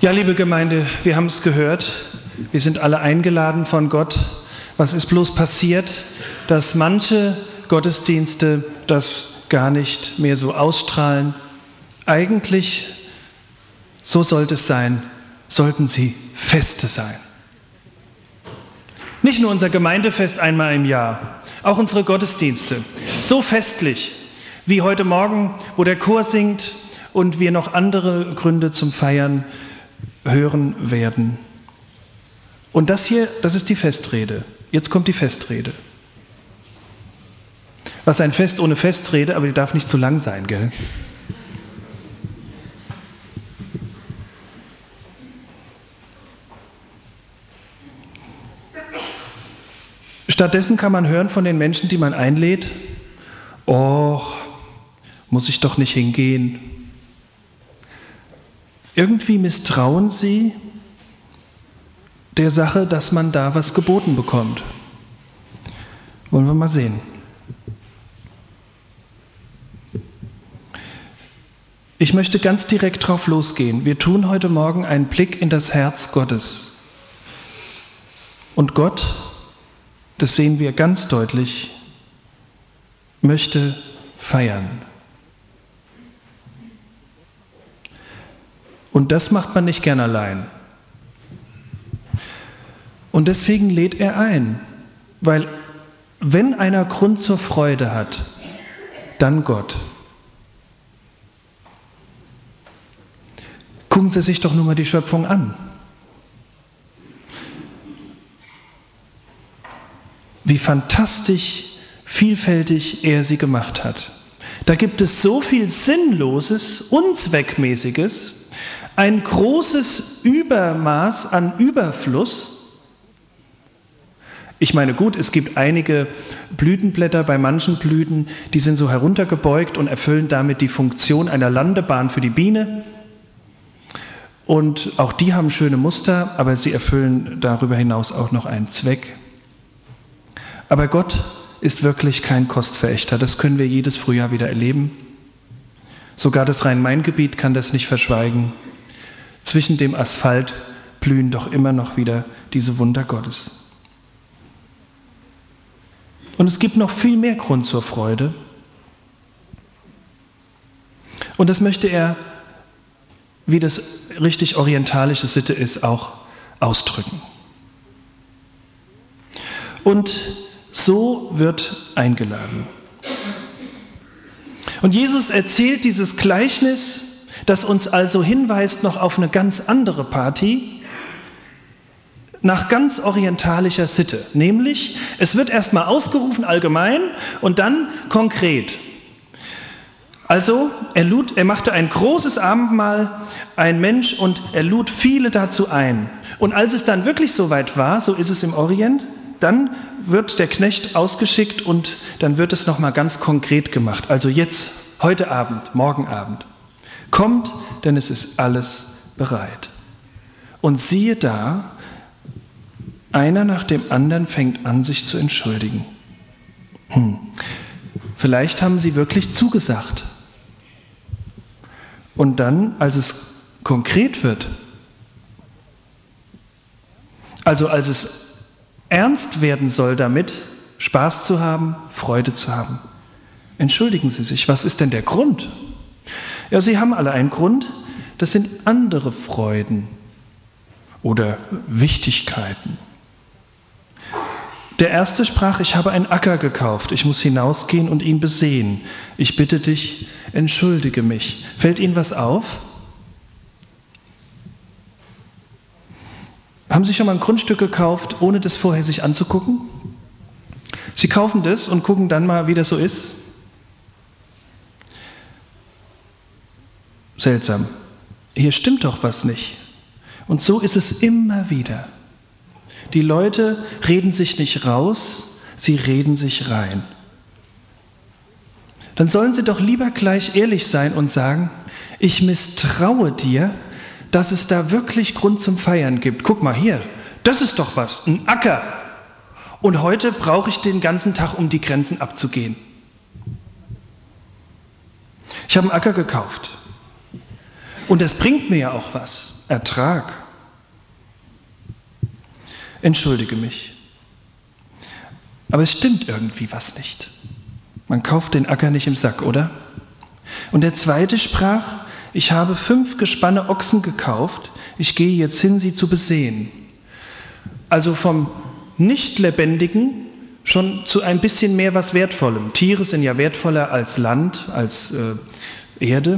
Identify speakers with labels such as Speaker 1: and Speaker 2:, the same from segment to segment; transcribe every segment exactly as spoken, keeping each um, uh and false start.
Speaker 1: Ja, liebe Gemeinde, wir haben es gehört, wir sind alle eingeladen von Gott. Was ist bloß passiert, dass manche Gottesdienste das gar nicht mehr so ausstrahlen? Eigentlich, so sollte es sein, sollten sie Feste sein. Nicht nur unser Gemeindefest einmal im Jahr, auch unsere Gottesdienste. So festlich wie heute Morgen, wo der Chor singt und wir noch andere Gründe zum Feiern hören werden. Und das hier, das ist die Festrede. Jetzt kommt die Festrede. Was ein Fest ohne Festrede, aber die darf nicht zu lang sein, gell? Stattdessen kann man hören von den Menschen, die man einlädt, oh, muss ich doch nicht hingehen. Irgendwie misstrauen sie der Sache, dass man da was geboten bekommt. Wollen wir mal sehen. Ich möchte ganz direkt drauf losgehen. Wir tun heute Morgen einen Blick in das Herz Gottes. Und Gott, das sehen wir ganz deutlich, möchte feiern. Und das macht man nicht gern allein. Und deswegen lädt er ein, weil wenn einer Grund zur Freude hat, dann Gott. Gucken Sie sich doch nur mal die Schöpfung an. Wie fantastisch, vielfältig er sie gemacht hat. Da gibt es so viel Sinnloses, Unzweckmäßiges, ein großes Übermaß an Überfluss. Ich meine, gut, es gibt einige Blütenblätter bei manchen Blüten, die sind so heruntergebeugt und erfüllen damit die Funktion einer Landebahn für die Biene. Und auch die haben schöne Muster, aber sie erfüllen darüber hinaus auch noch einen Zweck. Aber Gott ist wirklich kein Kostverächter. Das können wir jedes Frühjahr wieder erleben. Sogar das Rhein-Main-Gebiet kann das nicht verschweigen. Zwischen dem Asphalt blühen doch immer noch wieder diese Wunder Gottes. Und es gibt noch viel mehr Grund zur Freude. Und das möchte er, wie das richtig orientalische Sitte ist, auch ausdrücken. Und so wird eingeladen. Und Jesus erzählt dieses Gleichnis, das uns also hinweist noch auf eine ganz andere Party, nach ganz orientalischer Sitte. Nämlich, es wird erstmal ausgerufen allgemein und dann konkret. Also, er, lud, er machte ein großes Abendmahl, ein Mensch, und er lud viele dazu ein. Und als es dann wirklich soweit war, so ist es im Orient, dann wird der Knecht ausgeschickt und dann wird es nochmal ganz konkret gemacht. Also jetzt, heute Abend, morgen Abend. Kommt, denn es ist alles bereit. Und siehe da, einer nach dem anderen fängt an, sich zu entschuldigen. Hm. Vielleicht haben sie wirklich zugesagt. Und dann, als es konkret wird, also als es ernst werden soll damit, Spaß zu haben, Freude zu haben, entschuldigen sie sich. Was ist denn der Grund? Ja, sie haben alle einen Grund, das sind andere Freuden oder Wichtigkeiten. Der erste sprach, ich habe einen Acker gekauft, ich muss hinausgehen und ihn besehen. Ich bitte dich, entschuldige mich. Fällt Ihnen was auf? Haben Sie schon mal ein Grundstück gekauft, ohne das vorher sich anzugucken? Sie kaufen das und gucken dann mal, wie das so ist? Seltsam. Hier stimmt doch was nicht. Und so ist es immer wieder. Die Leute reden sich nicht raus, sie reden sich rein. Dann sollen sie doch lieber gleich ehrlich sein und sagen, ich misstraue dir, dass es da wirklich Grund zum Feiern gibt. Guck mal hier, das ist doch was, ein Acker. Und heute brauche ich den ganzen Tag, um die Grenzen abzugehen. Ich habe einen Acker gekauft. Und das bringt mir ja auch was. Ertrag. Entschuldige mich. Aber es stimmt irgendwie was nicht. Man kauft den Acker nicht im Sack, oder? Und der zweite sprach, ich habe fünf Gespanne Ochsen gekauft, ich gehe jetzt hin, sie zu besehen. Also vom Nicht-Lebendigen schon zu ein bisschen mehr was Wertvollem. Tiere sind ja wertvoller als Land, als äh, Erde.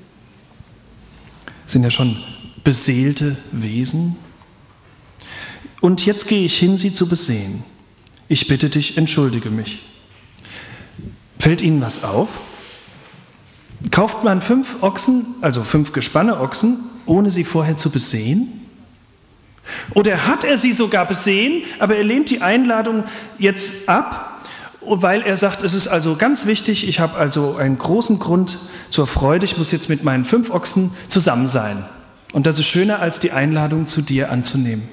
Speaker 1: Sind ja schon beseelte Wesen. Und jetzt gehe ich hin, sie zu besehen. Ich bitte dich, entschuldige mich. Fällt Ihnen was auf? Kauft man fünf Ochsen, also fünf Gespanne Ochsen, ohne sie vorher zu besehen? Oder hat er sie sogar besehen, aber er lehnt die Einladung jetzt ab, weil er sagt, es ist also ganz wichtig, ich habe also einen großen Grund zur Freude, ich muss jetzt mit meinen fünf Ochsen zusammen sein. Und das ist schöner, als die Einladung zu dir anzunehmen.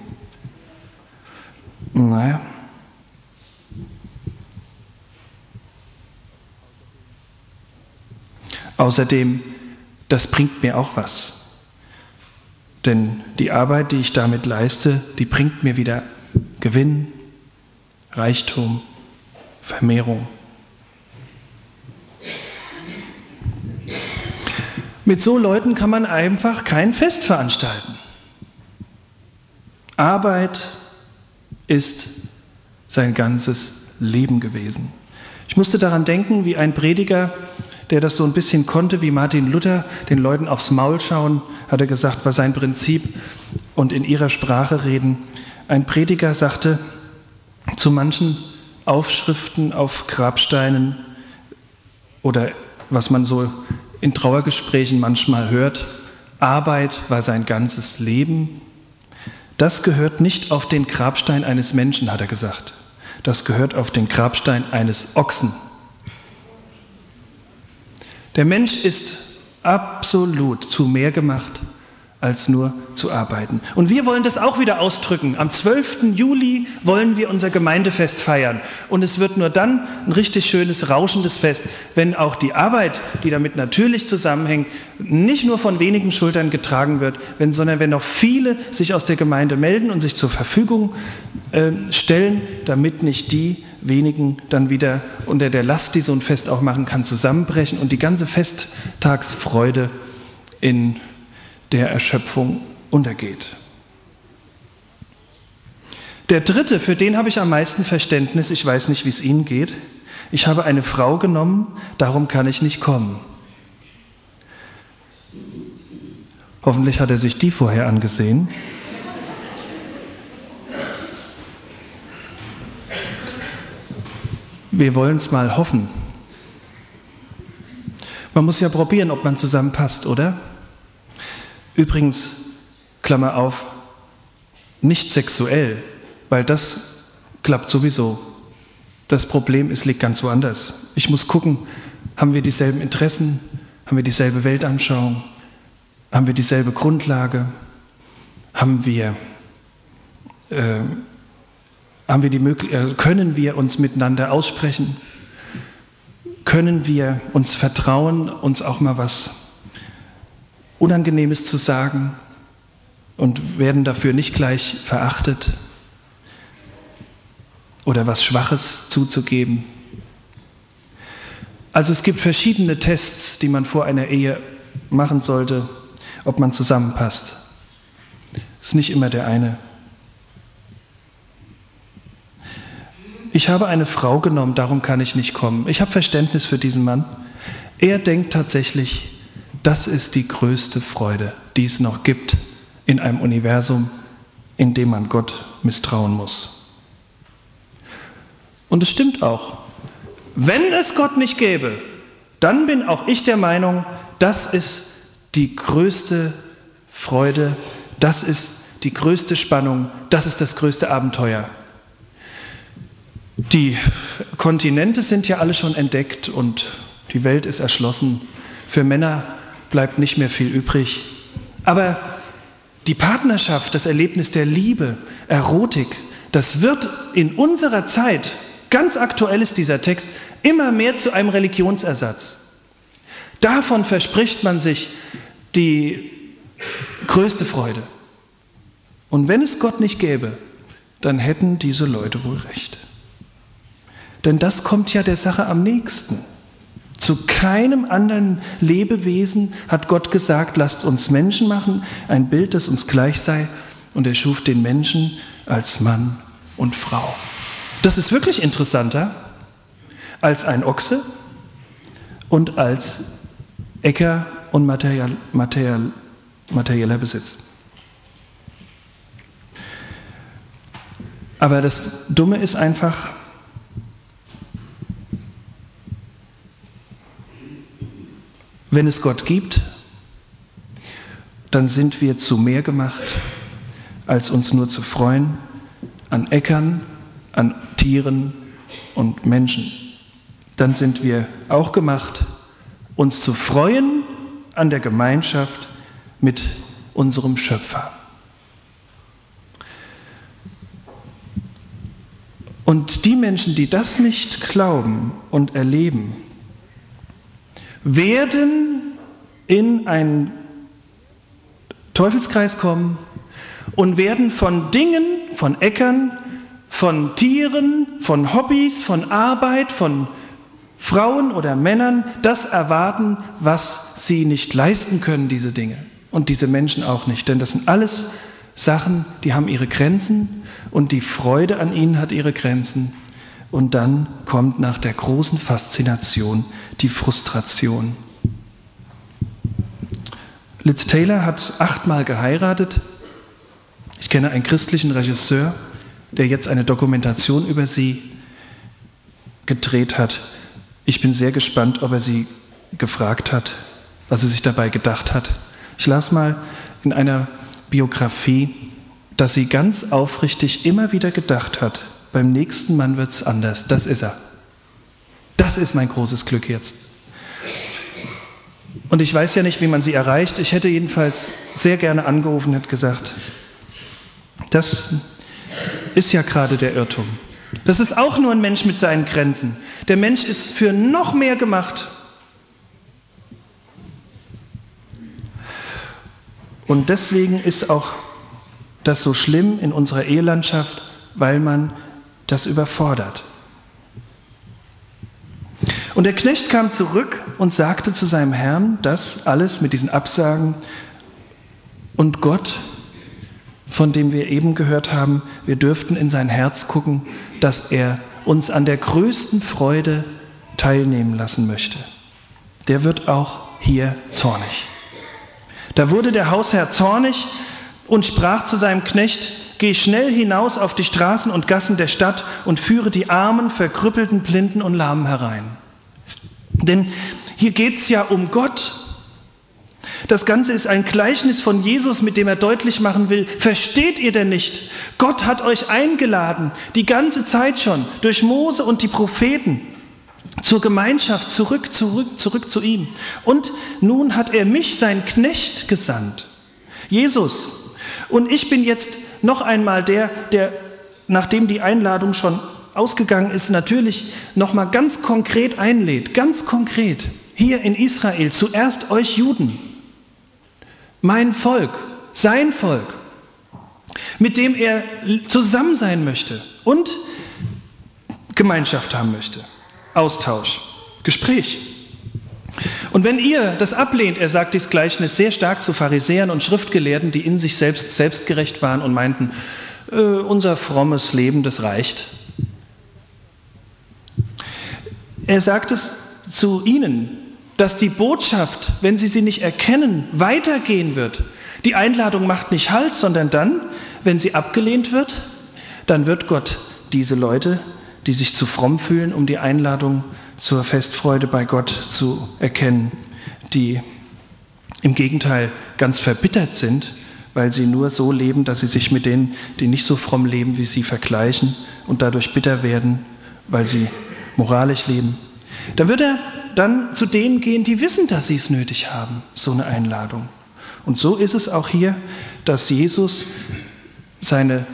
Speaker 1: Naja. Außerdem, das bringt mir auch was. Denn die Arbeit, die ich damit leiste, die bringt mir wieder Gewinn, Reichtum, Vermehrung. Mit so Leuten kann man einfach kein Fest veranstalten. Arbeit ist sein ganzes Leben gewesen. Ich musste daran denken, wie ein Prediger, der das so ein bisschen konnte, wie Martin Luther, den Leuten aufs Maul schauen, hat er gesagt, war sein Prinzip und in ihrer Sprache reden. Ein Prediger sagte zu manchen Aufschriften auf Grabsteinen oder was man so in Trauergesprächen manchmal hört, Arbeit war sein ganzes Leben. Das gehört nicht auf den Grabstein eines Menschen, hat er gesagt. Das gehört auf den Grabstein eines Ochsen. Der Mensch ist absolut zu mehr gemacht, als nur zu arbeiten. Und wir wollen das auch wieder ausdrücken. Am zwölften Juli wollen wir unser Gemeindefest feiern. Und es wird nur dann ein richtig schönes, rauschendes Fest, wenn auch die Arbeit, die damit natürlich zusammenhängt, nicht nur von wenigen Schultern getragen wird, wenn, sondern wenn noch viele sich aus der Gemeinde melden und sich zur Verfügung äh, stellen, damit nicht die wenigen dann wieder unter der Last, die so ein Fest auch machen kann, zusammenbrechen und die ganze Festtagsfreude in der Erschöpfung untergeht. Der dritte, für den habe ich am meisten Verständnis, ich weiß nicht, wie es Ihnen geht. Ich habe eine Frau genommen, darum kann ich nicht kommen. Hoffentlich hat er sich die vorher angesehen. Wir wollen es mal hoffen. Man muss ja probieren, ob man zusammenpasst, oder? Übrigens, Klammer auf, nicht sexuell, weil das klappt sowieso. Das Problem ist, liegt ganz woanders. Ich muss gucken, haben wir dieselben Interessen, haben wir dieselbe Weltanschauung, haben wir dieselbe Grundlage, haben wir, äh, haben wir die Möglichkeit, äh, können wir uns miteinander aussprechen, können wir uns vertrauen, uns auch mal was Unangenehmes zu sagen und werden dafür nicht gleich verachtet oder was Schwaches zuzugeben. Also es gibt verschiedene Tests, die man vor einer Ehe machen sollte, ob man zusammenpasst. Es ist nicht immer der eine. Ich habe eine Frau genommen, darum kann ich nicht kommen. Ich habe Verständnis für diesen Mann. Er denkt tatsächlich, das ist die größte Freude, die es noch gibt in einem Universum, in dem man Gott misstrauen muss. Und es stimmt auch. Wenn es Gott nicht gäbe, dann bin auch ich der Meinung, das ist die größte Freude, das ist die größte Spannung, das ist das größte Abenteuer. Die Kontinente sind ja alle schon entdeckt und die Welt ist erschlossen. Für Männer bleibt nicht mehr viel übrig. Aber die Partnerschaft, das Erlebnis der Liebe, Erotik, das wird in unserer Zeit, ganz aktuell ist dieser Text, immer mehr zu einem Religionsersatz. Davon verspricht man sich die größte Freude. Und wenn es Gott nicht gäbe, dann hätten diese Leute wohl recht. Denn das kommt ja der Sache am nächsten. Zu keinem anderen Lebewesen hat Gott gesagt, lasst uns Menschen machen, ein Bild, das uns gleich sei. Und er schuf den Menschen als Mann und Frau. Das ist wirklich interessanter als ein Ochse und als Äcker und material, material, materieller Besitz. Aber das Dumme ist einfach, wenn es Gott gibt, dann sind wir zu mehr gemacht, als uns nur zu freuen an Äckern, an Tieren und Menschen. Dann sind wir auch gemacht, uns zu freuen an der Gemeinschaft mit unserem Schöpfer. Und die Menschen, die das nicht glauben und erleben, werden in einen Teufelskreis kommen und werden von Dingen, von Äckern, von Tieren, von Hobbys, von Arbeit, von Frauen oder Männern das erwarten, was sie nicht leisten können, diese Dinge. Und diese Menschen auch nicht, denn das sind alles Sachen, die haben ihre Grenzen und die Freude an ihnen hat ihre Grenzen. Und dann kommt nach der großen Faszination die Frustration. Liz Taylor hat achtmal geheiratet. Ich kenne einen christlichen Regisseur, der jetzt eine Dokumentation über sie gedreht hat. Ich bin sehr gespannt, ob er sie gefragt hat, was sie sich dabei gedacht hat. Ich las mal in einer Biografie, dass sie ganz aufrichtig immer wieder gedacht hat, beim nächsten Mann wird's anders, das ist er. Das ist mein großes Glück jetzt. Und ich weiß ja nicht, wie man sie erreicht. Ich hätte jedenfalls sehr gerne angerufen und gesagt, das ist ja gerade der Irrtum. Das ist auch nur ein Mensch mit seinen Grenzen. Der Mensch ist für noch mehr gemacht. Und deswegen ist auch das so schlimm in unserer Ehelandschaft, weil man das überfordert. Und der Knecht kam zurück und sagte zu seinem Herrn, das alles mit diesen Absagen und Gott, von dem wir eben gehört haben, wir dürften in sein Herz gucken, dass er uns an der größten Freude teilnehmen lassen möchte. Der wird auch hier zornig. Da wurde der Hausherr zornig und sprach zu seinem Knecht, geh schnell hinaus auf die Straßen und Gassen der Stadt und führe die Armen, Verkrüppelten, Blinden und Lahmen herein. Denn hier geht es ja um Gott. Das Ganze ist ein Gleichnis von Jesus, mit dem er deutlich machen will, versteht ihr denn nicht? Gott hat euch eingeladen, die ganze Zeit schon, durch Mose und die Propheten, zur Gemeinschaft, zurück, zurück, zurück zu ihm. Und nun hat er mich, sein Knecht, gesandt. Jesus. Und ich bin jetzt noch einmal der, der, nachdem die Einladung schon ausgegangen ist, natürlich noch mal ganz konkret einlädt, ganz konkret, hier in Israel, zuerst euch Juden, mein Volk, sein Volk, mit dem er zusammen sein möchte und Gemeinschaft haben möchte, Austausch, Gespräch. Und wenn ihr das ablehnt, er sagt dieses Gleichnis sehr stark zu Pharisäern und Schriftgelehrten, die in sich selbst selbstgerecht waren und meinten, äh, unser frommes Leben, das reicht. Er sagt es zu ihnen, dass die Botschaft, wenn sie sie nicht erkennen, weitergehen wird. Die Einladung macht nicht Halt, sondern dann, wenn sie abgelehnt wird, dann wird Gott diese Leute, die sich zu fromm fühlen, um die Einladung zur Festfreude bei Gott zu erkennen, die im Gegenteil ganz verbittert sind, weil sie nur so leben, dass sie sich mit denen, die nicht so fromm leben wie sie, vergleichen und dadurch bitter werden, weil sie moralisch leben. Da wird er dann zu denen gehen, die wissen, dass sie es nötig haben, so eine Einladung. Und so ist es auch hier, dass Jesus seine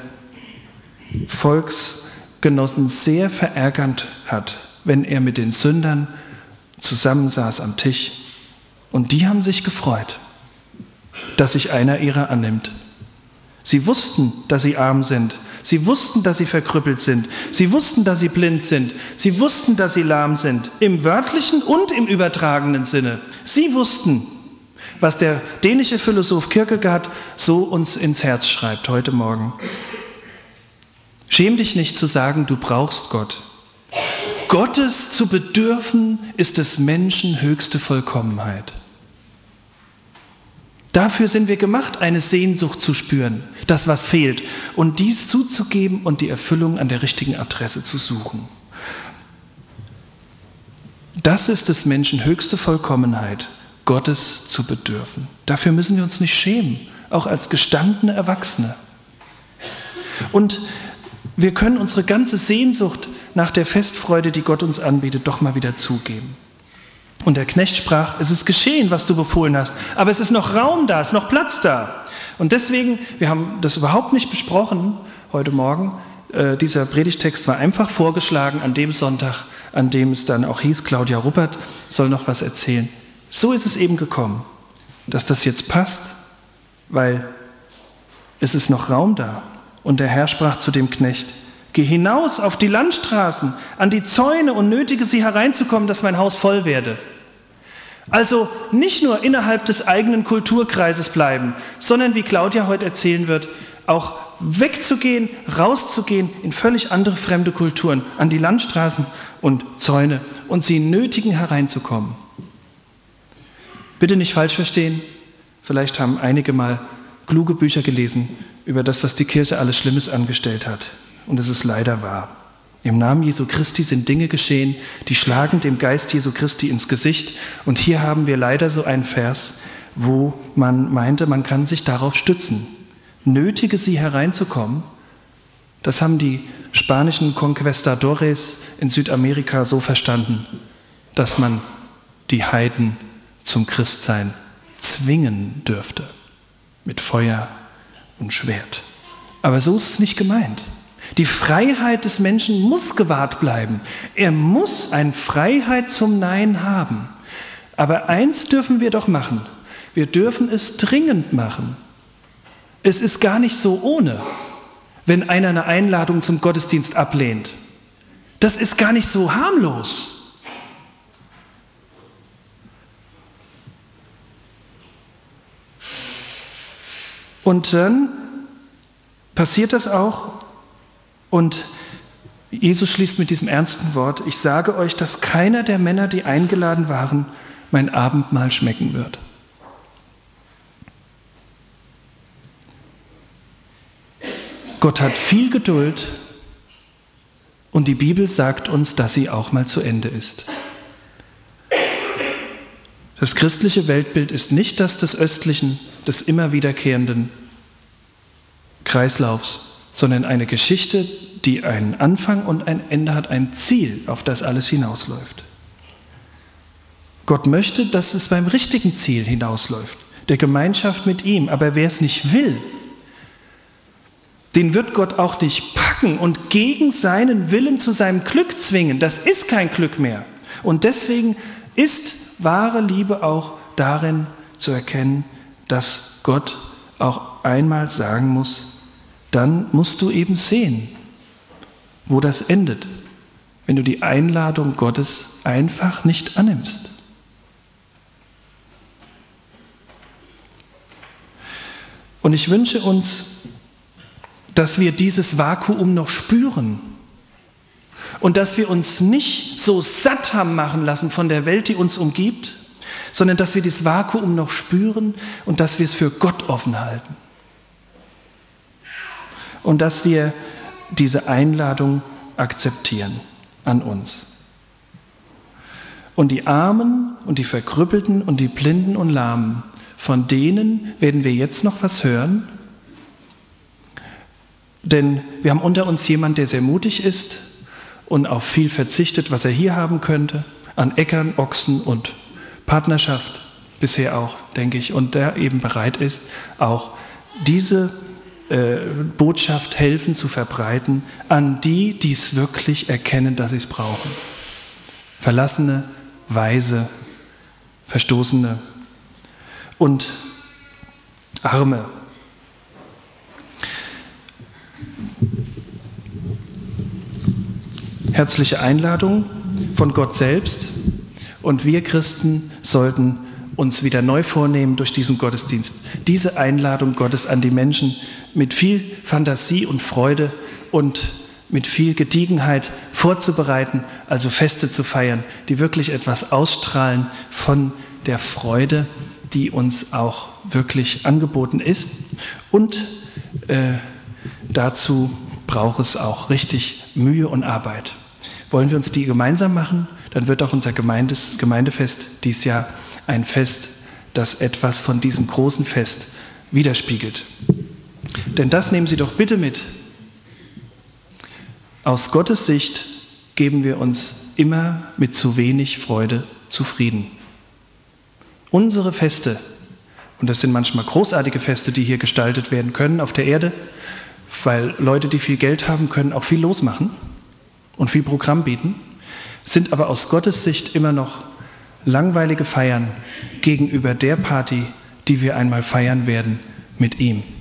Speaker 1: Volksgenossen sehr verärgert hat, wenn er mit den Sündern zusammensaß am Tisch. Und die haben sich gefreut. dass sich einer ihrer annimmt. Sie wussten, dass sie arm sind. Sie wussten, dass sie verkrüppelt sind. Sie wussten, dass sie blind sind. Sie wussten, dass sie lahm sind. Im wörtlichen und im übertragenen Sinne. Sie wussten, was der dänische Philosoph Kierkegaard so uns ins Herz schreibt heute Morgen. Schäm dich nicht zu sagen, du brauchst Gott. Gottes zu bedürfen, ist des Menschen höchste Vollkommenheit. Dafür sind wir gemacht, eine Sehnsucht zu spüren, das, was fehlt, und dies zuzugeben und die Erfüllung an der richtigen Adresse zu suchen. Das ist des Menschen höchste Vollkommenheit, Gottes zu bedürfen. Dafür müssen wir uns nicht schämen, auch als gestandene Erwachsene. Und wir können unsere ganze Sehnsucht nach der Festfreude, die Gott uns anbietet, doch mal wieder zugeben. Und der Knecht sprach, es ist geschehen, was du befohlen hast, aber es ist noch Raum da, es ist noch Platz da. Und deswegen, wir haben das überhaupt nicht besprochen heute Morgen, äh, dieser Predigtext war einfach vorgeschlagen an dem Sonntag, an dem es dann auch hieß, Claudia Ruppert soll noch was erzählen. So ist es eben gekommen, dass das jetzt passt, weil es ist noch Raum da. Und der Herr sprach zu dem Knecht, geh hinaus auf die Landstraßen, an die Zäune und nötige sie hereinzukommen, dass mein Haus voll werde. Also nicht nur innerhalb des eigenen Kulturkreises bleiben, sondern, wie Claudia heute erzählen wird, auch wegzugehen, rauszugehen in völlig andere fremde Kulturen, an die Landstraßen und Zäune und sie nötigen hereinzukommen. Bitte nicht falsch verstehen, vielleicht haben einige mal kluge Bücher gelesen über das, was die Kirche alles Schlimmes angestellt hat. Und es ist leider wahr. Im Namen Jesu Christi sind Dinge geschehen, die schlagen dem Geist Jesu Christi ins Gesicht. Und hier haben wir leider so einen Vers, wo man meinte, man kann sich darauf stützen. Nötige sie hereinzukommen, das haben die spanischen Conquistadores in Südamerika so verstanden, dass man die Heiden zum Christsein zwingen dürfte, mit Feuer und Schwert. Aber so ist es nicht gemeint. Die Freiheit des Menschen muss gewahrt bleiben. Er muss eine Freiheit zum Nein haben. Aber eins dürfen wir doch machen. Wir dürfen es dringend machen. Es ist gar nicht so ohne, wenn einer eine Einladung zum Gottesdienst ablehnt. Das ist gar nicht so harmlos. Und dann passiert das auch. Und Jesus schließt mit diesem ernsten Wort, ich sage euch, dass keiner der Männer, die eingeladen waren, mein Abendmahl schmecken wird. Gott hat viel Geduld und die Bibel sagt uns, dass sie auch mal zu Ende ist. Das christliche Weltbild ist nicht das des östlichen, des immer wiederkehrenden Kreislaufs, sondern eine Geschichte, die einen Anfang und ein Ende hat, ein Ziel, auf das alles hinausläuft. Gott möchte, dass es beim richtigen Ziel hinausläuft, der Gemeinschaft mit ihm. Aber wer es nicht will, den wird Gott auch nicht packen und gegen seinen Willen zu seinem Glück zwingen. Das ist kein Glück mehr. Und deswegen ist wahre Liebe auch darin zu erkennen, dass Gott auch einmal sagen muss, dann musst du eben sehen, wo das endet, wenn du die Einladung Gottes einfach nicht annimmst. Und ich wünsche uns, dass wir dieses Vakuum noch spüren und dass wir uns nicht so satt haben machen lassen von der Welt, die uns umgibt, sondern dass wir dieses Vakuum noch spüren und dass wir es für Gott offen halten. Und dass wir diese Einladung akzeptieren an uns. Und die Armen und die Verkrüppelten und die Blinden und Lahmen, von denen werden wir jetzt noch was hören. Denn wir haben unter uns jemanden, der sehr mutig ist und auf viel verzichtet, was er hier haben könnte, an Äckern, Ochsen und Partnerschaft bisher auch, denke ich, und der eben bereit ist, auch diese Botschaft helfen zu verbreiten an die, die es wirklich erkennen, dass sie es brauchen. Verlassene, Weise, Verstoßene. Und Arme. Herzliche Einladung von Gott selbst, und wir Christen sollten uns wieder neu vornehmen durch diesen Gottesdienst, diese Einladung Gottes an die Menschen mit viel Fantasie und Freude und mit viel Gediegenheit vorzubereiten, also Feste zu feiern, die wirklich etwas ausstrahlen von der Freude, die uns auch wirklich angeboten ist. Und äh, dazu braucht es auch richtig Mühe und Arbeit. Wollen wir uns die gemeinsam machen, dann wird auch unser Gemeindes, Gemeindefest dieses Jahr ein Fest, das etwas von diesem großen Fest widerspiegelt. Denn das nehmen Sie doch bitte mit. Aus Gottes Sicht geben wir uns immer mit zu wenig Freude zufrieden. Unsere Feste, und das sind manchmal großartige Feste, die hier gestaltet werden können auf der Erde, weil Leute, die viel Geld haben, können auch viel losmachen und viel Programm bieten, sind aber aus Gottes Sicht immer noch langweilige Feiern gegenüber der Party, die wir einmal feiern werden mit ihm.